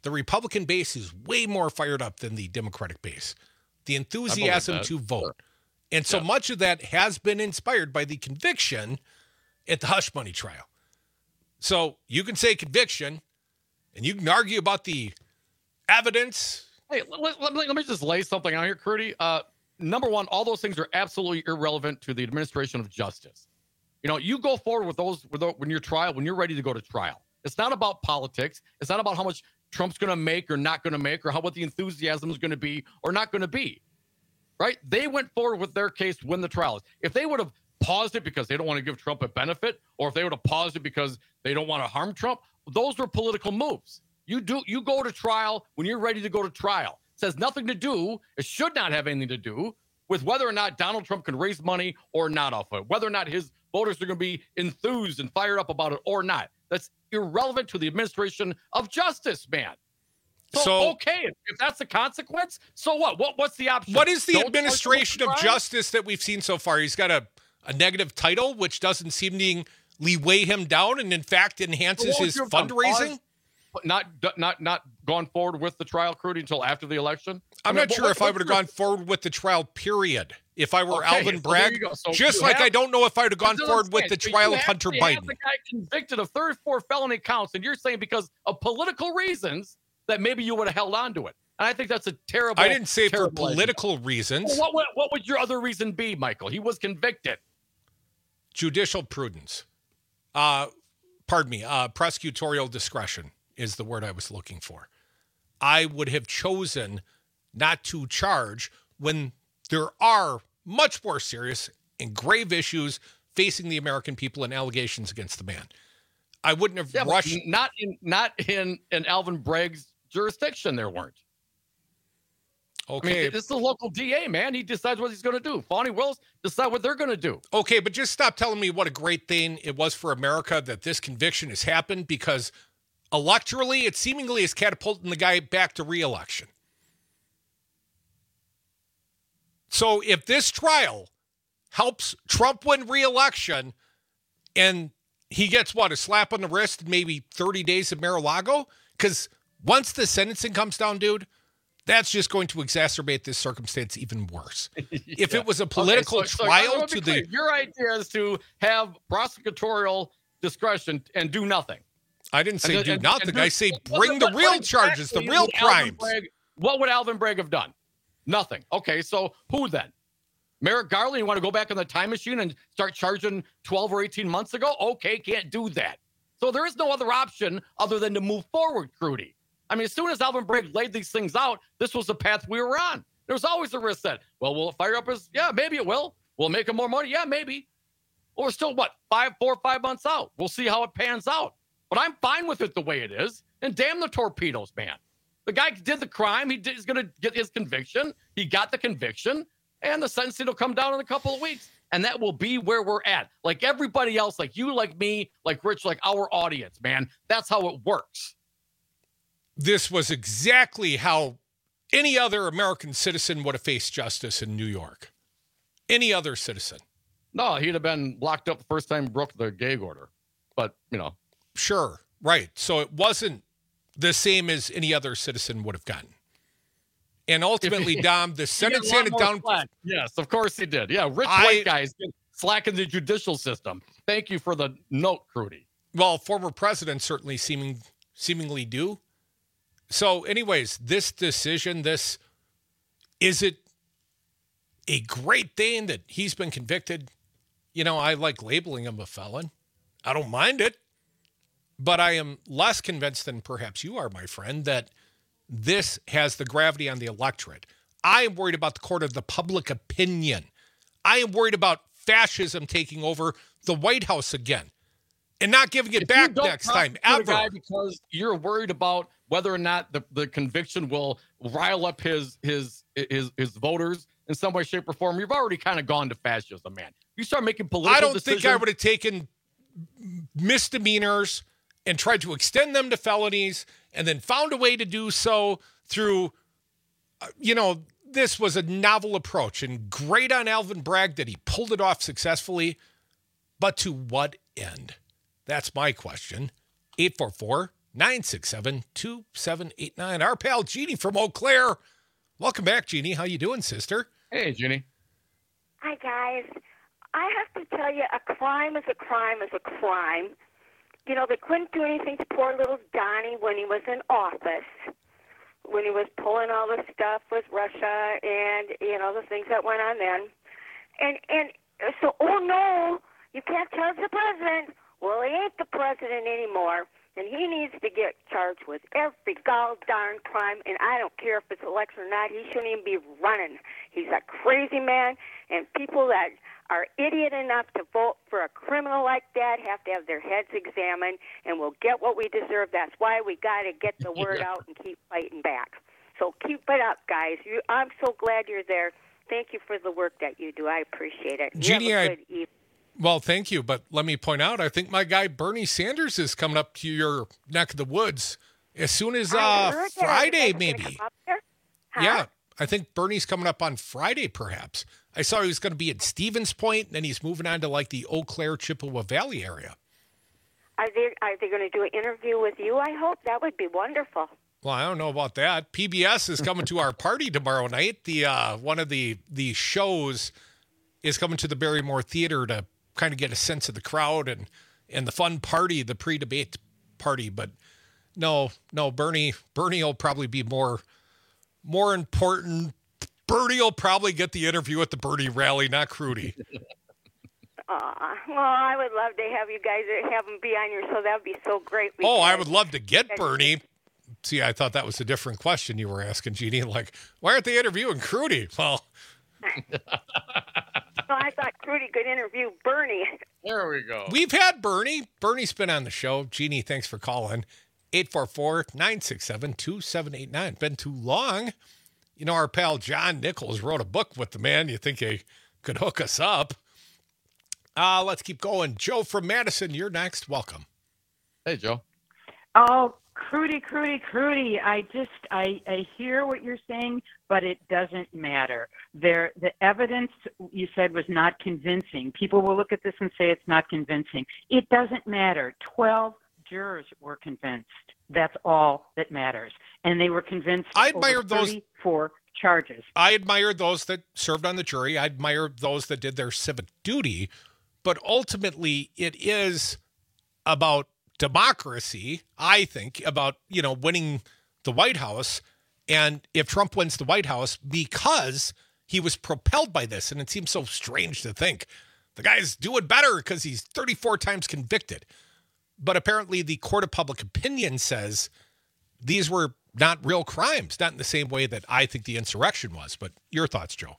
the Republican base is way more fired up than the Democratic base. The enthusiasm to vote. Sure. And so much of that has been inspired by the conviction at the hush money trial. So you can say conviction, and you can argue about the evidence. Hey, let me just lay something out here, Crudy. Number one, all those things are absolutely irrelevant to the administration of justice. You know, you go forward with those when you're ready to go to trial. It's not about politics. It's not about how much Trump's going to make or not going to make, or what the enthusiasm is going to be or not going to be. Right? They went forward with their case when the trial is. If they would have paused it because they don't want to give Trump a benefit, or if they would have paused it because they don't want to harm Trump, those were political moves. You go to trial when you're ready to go to trial. It has nothing to do, it should not have anything to do with whether or not Donald Trump can raise money or not off of it, whether or not his voters are going to be enthused and fired up about it or not. That's irrelevant to the administration of justice, man. So okay, if that's the consequence, so what? What's the option? What is the administration of justice that we've seen so far? He's got a negative title, which doesn't seemingly weigh him down, and in fact enhances his fundraising. Not gone forward with the trial, Crudy, until after the election. I'm not sure if I would have gone forward with the trial, period. If I were Alvin Bragg, just like I don't know if I would have gone forward with the trial of Hunter Biden. Have the guy convicted of 34 felony counts, and you're saying because of political reasons that maybe you would have held on to it. And I think that's a terrible. I didn't say for political reasons. Well, what would your other reason be, Michael? He was convicted. Judicial prudence. Prosecutorial discretion is the word I was looking for. I would have chosen not to charge when there are much more serious and grave issues facing the American people and allegations against the man. I wouldn't have rushed. Not in Alvin Bragg's jurisdiction, there weren't. Okay. I mean, this is the local DA, man. He decides what he's going to do. Fani Willis decide what they're going to do. Okay, but just stop telling me what a great thing it was for America that this conviction has happened, because electorally, it seemingly is catapulting the guy back to re-election. So if this trial helps Trump win re-election and he gets, a slap on the wrist and maybe 30 days of Mar-a-Lago? Because once the sentencing comes down, dude, that's just going to exacerbate this circumstance even worse. If it was a political trial Your idea is to have prosecutorial discretion and do nothing. I didn't say do nothing. I say bring the real charges, the real crimes. What would Alvin Bragg have done? Nothing. Okay, so who then? Merrick Garland, you want to go back in the time machine and start charging 12 or 18 months ago? Okay, can't do that. So there is no other option other than to move forward, Crudy. I mean, as soon as Alvin Bragg laid these things out, this was the path we were on. There was always a risk that, will it fire up his? Yeah, maybe it will. Will it make him more money? Yeah, maybe. Well, we're still, 4 or 5 months out. We'll see how it pans out. But I'm fine with it the way it is. And damn the torpedoes, man. The guy did the crime. He's going to get his conviction. He got the conviction. And the sentencing will come down in a couple of weeks. And that will be where we're at. Like everybody else, like you, like me, like Rich, like our audience, man. That's how it works. This was exactly how any other American citizen would have faced justice in New York. Any other citizen. No, he'd have been locked up the first time he broke the gag order. But, Sure, right. So it wasn't the same as any other citizen would have gotten. And ultimately, Dom, the Senate handed down. Yes, of course he did. Yeah, rich white guys slacking the judicial system. Thank you for the note, Crudy. Well, former presidents certainly seemingly do. So, anyways, this decision, is it a great thing that he's been convicted? I like labeling him a felon. I don't mind it. But I am less convinced than perhaps you are, my friend, that this has the gravity on the electorate. I am worried about the court of the public opinion. I am worried about fascism taking over the White House again and not giving it back next time, ever. Because you're worried about whether or not the conviction will rile up his voters in some way, shape, or form. You've already kind of gone to fascism, man. You start making political decisions. Think I would have taken misdemeanors and tried to extend them to felonies and then found a way to do so through, this was a novel approach, and great on Alvin Bragg that he pulled it off successfully. But to what end? That's my question. 844-967-2789. Our pal Jeannie from Eau Claire. Welcome back, Jeannie. How you doing, sister? Hey, Jeannie. Hi, guys. I have to tell you, a crime is a crime is a crime. You know, they couldn't do anything to poor little Donnie when he was in office, when he was pulling all the stuff with Russia and, you know, the things that went on then. And so, oh, no, you can't charge the president. Well, he ain't the president anymore, and he needs to get charged with every gall darn crime, and I don't care if it's election or not. He shouldn't even be running. He's a crazy man, and people that are idiot enough to vote for a criminal like that have to have their heads examined, and we'll get what we deserve. That's why we got to get the word out and keep fighting back. So keep it up, guys. I'm so glad you're there. Thank you for the work that you do. I appreciate it. Jeannie, you have a good evening. Well, thank you, but let me point out, I think my guy Bernie Sanders is coming up to your neck of the woods as soon as Friday, maybe. Huh? Yeah, I think Bernie's coming up on Friday, perhaps. I saw he was going to be at Stevens Point, and then he's moving on to like the Eau Claire, Chippewa Valley area. Are they going to do an interview with you, I hope? That would be wonderful. Well, I don't know about that. PBS is coming to our party tomorrow night. The one of the shows is coming to the Barrymore Theater to kind of get a sense of the crowd and the fun party, the pre-debate party. But no, Bernie will probably be more important. Bernie will probably get the interview at the Bernie rally, not Crudy. Well, I would love to have you guys have him be on your show. That would be so great. I would love to get Bernie. See, I thought that was a different question you were asking, Jeannie. Like, why aren't they interviewing Crudy? Well, no, I thought Crudy could interview Bernie. There we go. We've had Bernie. Bernie's been on the show. Jeannie, thanks for calling. 844-967-2789. Been too long. You know, our pal John Nichols wrote a book with the man. You think he could hook us up? Let's keep going. Joe from Madison, you're next. Welcome. Hey, Joe. Oh, Crudy. I hear what you're saying, but it doesn't matter. The evidence you said was not convincing. People will look at this and say it's not convincing. It doesn't matter. 12 jurors were convinced. That's all that matters. And they were convinced. I admired those 34 charges. I admired those that served on the jury. I admired those that did their civic duty. But ultimately, it is about democracy, I think, about, winning the White House. And if Trump wins the White House because he was propelled by this, and it seems so strange to think the guy's doing better because he's 34 times convicted. But apparently the court of public opinion says these were not real crimes, not in the same way that I think the insurrection was. But your thoughts, Joe?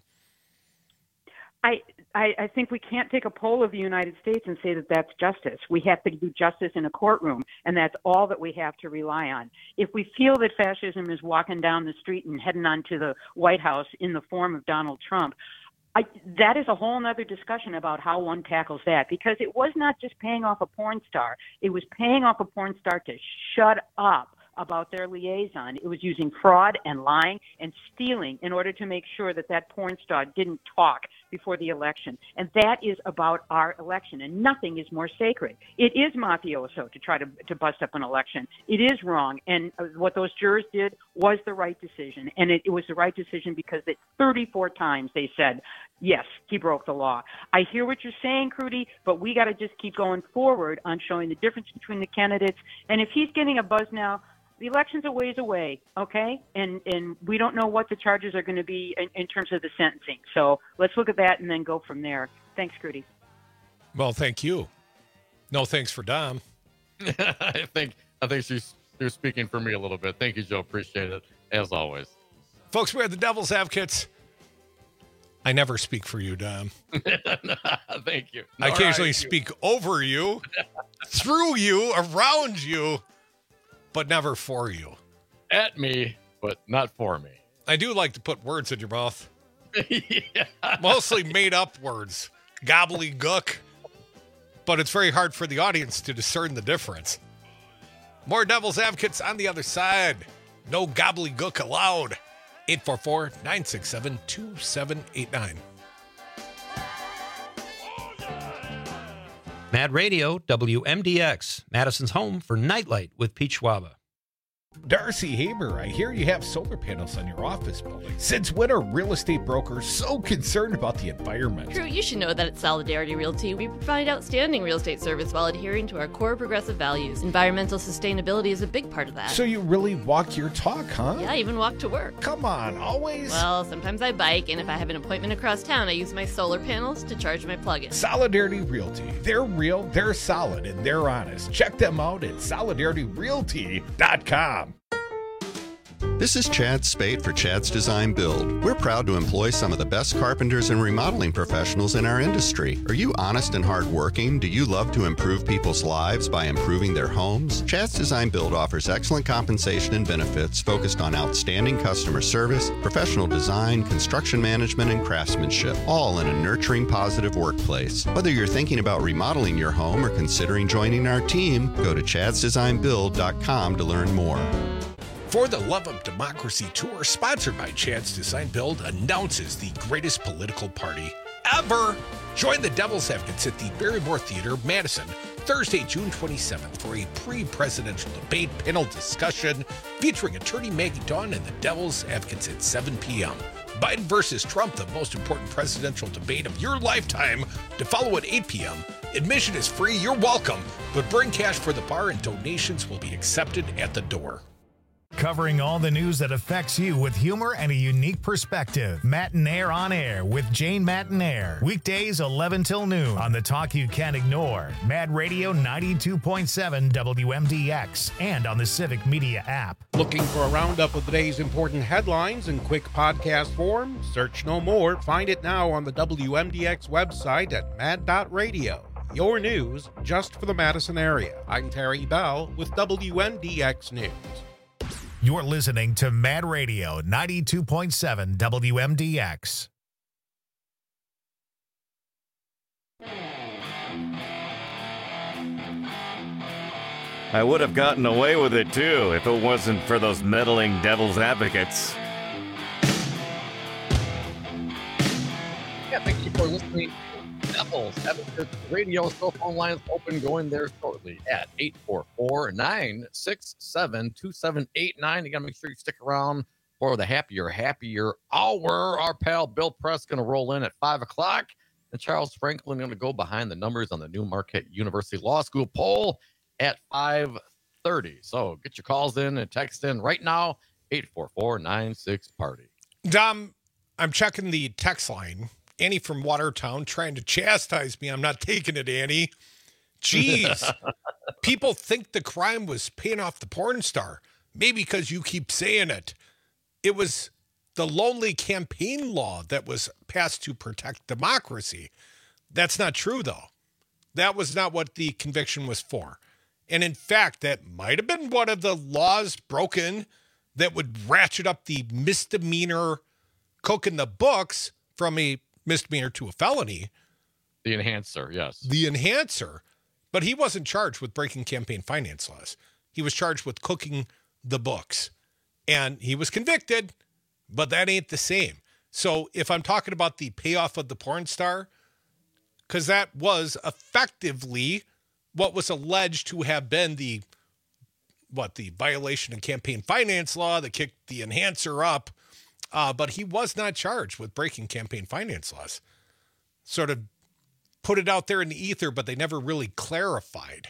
I think we can't take a poll of the United States and say that that's justice. We have to do justice in a courtroom, and that's all that we have to rely on. If we feel that fascism is walking down the street and heading on to the White House in the form of Donald Trump, that is a whole other discussion about how one tackles that, because it was not just paying off a porn star. It was paying off a porn star to shut up about their liaison. It was using fraud and lying and stealing in order to make sure that porn star didn't talk before the election. And that is about our election, and nothing is more sacred. It is mafioso to try to bust up an election. It is wrong, and what those jurors did was the right decision, and it was the right decision because 34 times they said, yes, he broke the law. I hear what you're saying, Crudy, but we got to just keep going forward on showing the difference between the candidates. And if he's getting a buzz now, the election's a ways away, okay? And we don't know what the charges are going to be in terms of the sentencing. So let's look at that and then go from there. Thanks, Crudy. Well, thank you. No thanks for Dom. I think she's speaking for me a little bit. Thank you, Joe. Appreciate it, as always. Folks, we're the Devil's Advocates. I never speak for you, Dom. Thank you. I occasionally speak over you, through you, around you, but never for you. At me, but not for me. I do like to put words in your mouth. Yeah. Mostly made up words. Gobbledygook. But it's very hard for the audience to discern the difference. More Devil's Advocates on the other side. No gobbledygook allowed. 844-967-2789. Mad Radio, WMDX, Madison's home for Nightlight with Pete Schwaba. Darcy Haber, I hear you have solar panels on your office building. Since when are real estate brokers so concerned about the environment? Drew, you should know that at Solidarity Realty, we provide outstanding real estate service while adhering to our core progressive values. Environmental sustainability is a big part of that. So you really walk your talk, huh? Yeah, I even walk to work. Come on, always? Well, sometimes I bike, and if I have an appointment across town, I use my solar panels to charge my plug-in. Solidarity Realty. They're real, they're solid, and they're honest. Check them out at solidarityrealty.com. This is Chad Spate for Chad's Design Build. We're proud to employ some of the best carpenters and remodeling professionals in our industry. Are you honest and hardworking? Do you love to improve people's lives by improving their homes? Chad's Design Build offers excellent compensation and benefits focused on outstanding customer service, professional design, construction management, and craftsmanship, all in a nurturing, positive workplace. Whether you're thinking about remodeling your home or considering joining our team, go to chadsdesignbuild.com to learn more. For the Love of Democracy Tour, sponsored by Chad's Design Build, announces the greatest political party ever. Join the Devil's Advocates at the Barrymore Theater, Madison, Thursday, June 27th for a pre-presidential debate panel discussion featuring attorney Maggie Dawn and the Devil's Advocates at 7 p.m. Biden versus Trump, the most important presidential debate of your lifetime, to follow at 8 p.m. Admission is free, you're welcome, but bring cash for the bar and donations will be accepted at the door. Covering all the news that affects you with humor and a unique perspective. Matinaire on Air with Jane Matinaire. Weekdays 11 till noon on the talk you can't ignore. Mad Radio 92.7 WMDX and on the Civic Media app. Looking for a roundup of the day's important headlines in quick podcast form? Search no more. Find it now on the WMDX website at mad.radio. Your news just for the Madison area. I'm Terry Bell with WMDX News. You're listening to Mad Radio 92.7 WMDX. I would have gotten away with it too if it wasn't for those meddling devil's advocates. Yeah, thank you for listening to Devil's Advocates Radio. Cell phone lines open, going there shortly at 844-967-2789. You got to make sure you stick around for the happier hour. Our pal Bill Press going to roll in at 5 o'clock, and Charles Franklin going to go behind the numbers on the New Marquette University Law School poll at 5:30. So get your calls in and text in right now, 844-96-PARTY. Dom, I'm checking the text line. Annie from Watertown trying to chastise me. I'm not taking it, Annie. Jeez. People think the crime was paying off the porn star. Maybe because you keep saying it. It was the lonely campaign law that was passed to protect democracy. That's not true, though. That was not what the conviction was for. And in fact, that might have been one of the laws broken that would ratchet up the misdemeanor cook in the books from a misdemeanor to a felony. The enhancer, yes. The enhancer. But he wasn't charged with breaking campaign finance laws. He was charged with cooking the books. And he was convicted, but that ain't the same. So if I'm talking about the payoff of the porn star, because that was effectively what was alleged to have been the violation of campaign finance law that kicked the enhancer up. But he was not charged with breaking campaign finance laws. Sort of put it out there in the ether, but they never really clarified.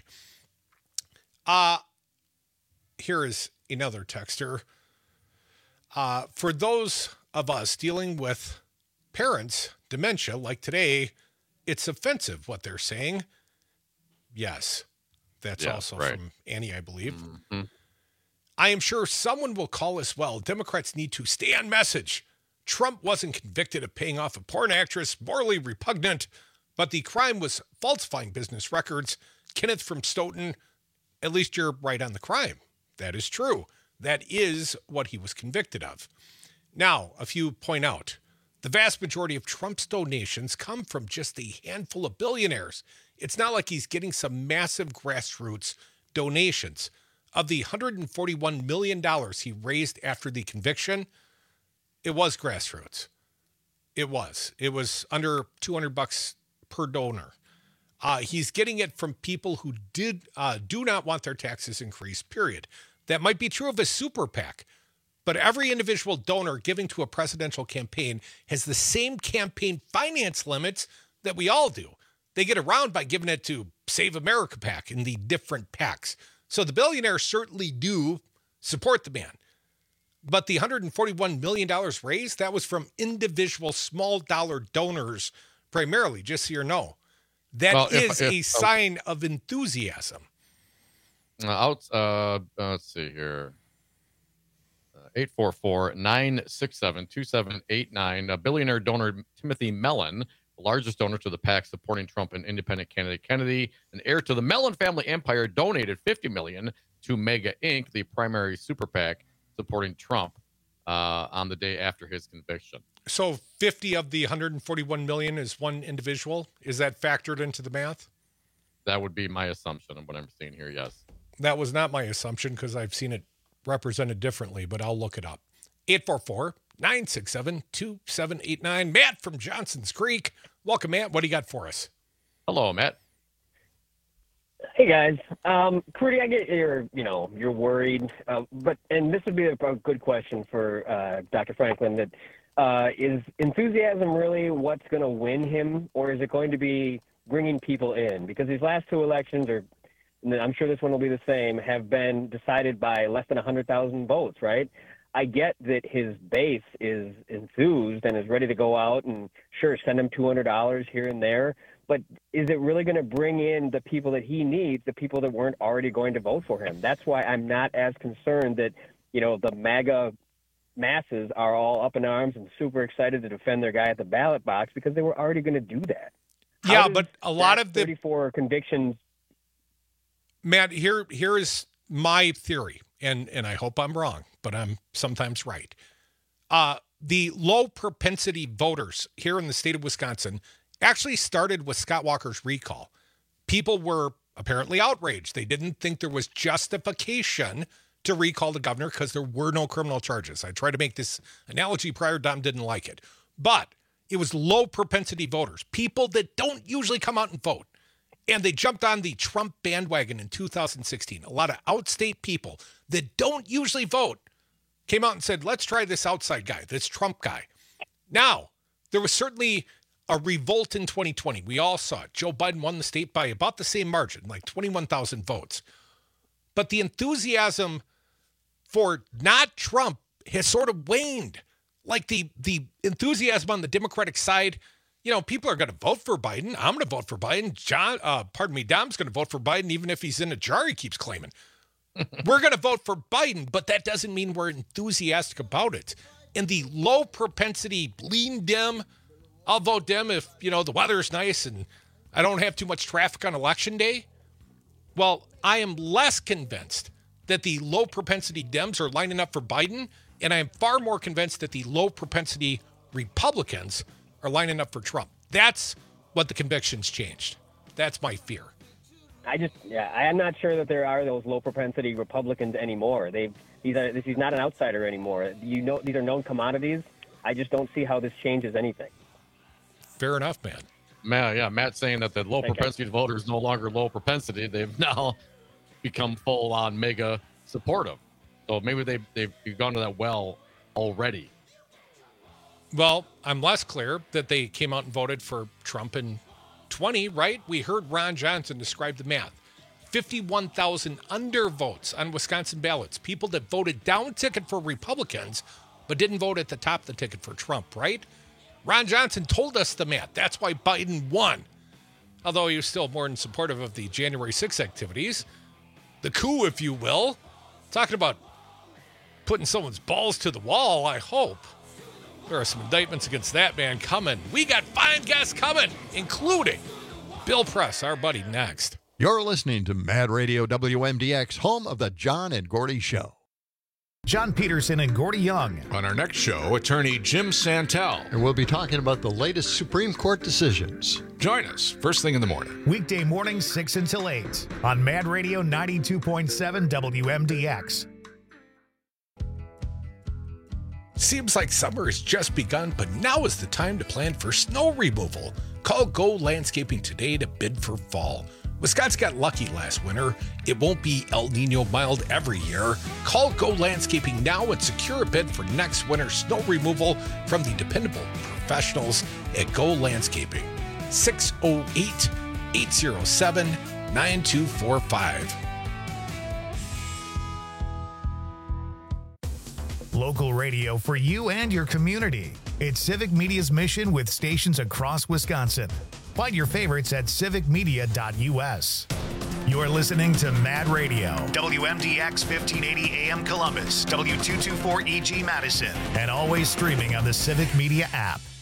Here is another texter. For those of us dealing with parents' dementia, like today, it's offensive what they're saying. Yes, that's also right. From Annie, I believe. Mm-hmm. I am sure someone will call as well. Democrats need to stay on message. Trump wasn't convicted of paying off a porn actress, morally repugnant, but the crime was falsifying business records. Kenneth from Stoughton, at least you're right on the crime. That is true. That is what he was convicted of. Now, a few point out, the vast majority of Trump's donations come from just a handful of billionaires. It's not like he's getting some massive grassroots donations. Of the $141 million he raised after the conviction, it was grassroots. It was under $200 per donor. He's getting it from people who do not want their taxes increased, period. That might be true of a super PAC, but every individual donor giving to a presidential campaign has the same campaign finance limits that we all do. They get around by giving it to Save America PAC and the different PACs. So the billionaires certainly do support the man. But the $141 million raised, that was from individual small dollar donors primarily, just so you know. That is a sign of enthusiasm. Let's see here. 844-967-2789. Billionaire donor Timothy Mellon, the largest donor to the PAC supporting Trump and independent candidate Kennedy, an heir to the Mellon family empire, donated $50 million to Mega Inc., the primary super PAC supporting Trump on the day after his conviction. So 50 of the 141 million is one individual. Is that factored into the math? That would be my assumption of what I'm seeing here, yes. That was not my assumption because I've seen it represented differently, but I'll look it up. 844-967-2789. Matt from Johnson's Creek. Welcome, Matt. What do you got for us? Hello, Matt. Hey guys, Crudy, I get you're worried, and this would be a good question for Dr. Franklin. That is enthusiasm really what's going to win him, or is it going to be bringing people in? Because these last two elections, and I'm sure this one will be the same, have been decided by less than 100,000 votes, right? I get that his base is enthused and is ready to go out and sure send him $200 here and there. But is it really going to bring in the people that he needs, the people that weren't already going to vote for him? That's why I'm not as concerned that, the MAGA masses are all up in arms and super excited to defend their guy at the ballot box because they were already going to do that. Yeah, but a lot of the 34 convictions. Matt, here is my theory, and I hope I'm wrong, but I'm sometimes right. The low propensity voters here in the state of Wisconsin actually started with Scott Walker's recall. People were apparently outraged. They didn't think there was justification to recall the governor because there were no criminal charges. I tried to make this analogy prior. Dom didn't like it. But it was low propensity voters, people that don't usually come out and vote. And they jumped on the Trump bandwagon in 2016. A lot of outstate people that don't usually vote came out and said, let's try this outside guy, this Trump guy. Now, there was certainly a revolt in 2020. We all saw it. Joe Biden won the state by about the same margin, like 21,000 votes. But the enthusiasm for not Trump has sort of waned. Like the enthusiasm on the Democratic side, people are going to vote for Biden. I'm going to vote for Biden. Dom's going to vote for Biden, even if he's in a jar, he keeps claiming. We're going to vote for Biden, but that doesn't mean we're enthusiastic about it. And the low propensity, lean Dem, I'll vote Dem if, the weather is nice and I don't have too much traffic on election day. Well, I am less convinced that the low propensity Dems are lining up for Biden, and I am far more convinced that the low propensity Republicans are lining up for Trump. That's what the convictions changed. That's my fear. I'm not sure that there are those low propensity Republicans anymore. He's not an outsider anymore. These are known commodities. I just don't see how this changes anything. Fair enough, man. Matt's saying that the low propensity voter is no longer low propensity. They've now become full-on mega supportive. So maybe they've gone to that well already. Well, I'm less clear that they came out and voted for Trump in 20, right? We heard Ron Johnson describe the math. 51,000 undervotes on Wisconsin ballots. People that voted down ticket for Republicans, but didn't vote at the top of the ticket for Trump, right? Ron Johnson told us the math. That's why Biden won. Although he was still more than supportive of the January 6th activities. The coup, if you will. Talking about putting someone's balls to the wall, I hope. There are some indictments against that man coming. We got fine guests coming, including Bill Press, our buddy, next. You're listening to Mad Radio WMDX, home of the John and Gordy Show. John Peterson and Gordy Young. On our next show, attorney Jim Santel. And we'll be talking about the latest Supreme Court decisions. Join us first thing in the morning. Weekday mornings 6 until 8 on Mad Radio 92.7 WMDX. Seems like summer has just begun, but now is the time to plan for snow removal. Call Go Landscaping today to bid for fall. Wisconsin got lucky last winter. It won't be El Nino mild every year. Call Go Landscaping now and secure a bid for next winter's snow removal from the dependable professionals at Go Landscaping. 608-807-9245. Local radio for you and your community. It's Civic Media's mission with stations across Wisconsin. Find your favorites at civicmedia.us. You're listening to Mad Radio, WMDX 1580 AM Columbus, W224EG Madison, and always streaming on the Civic Media app.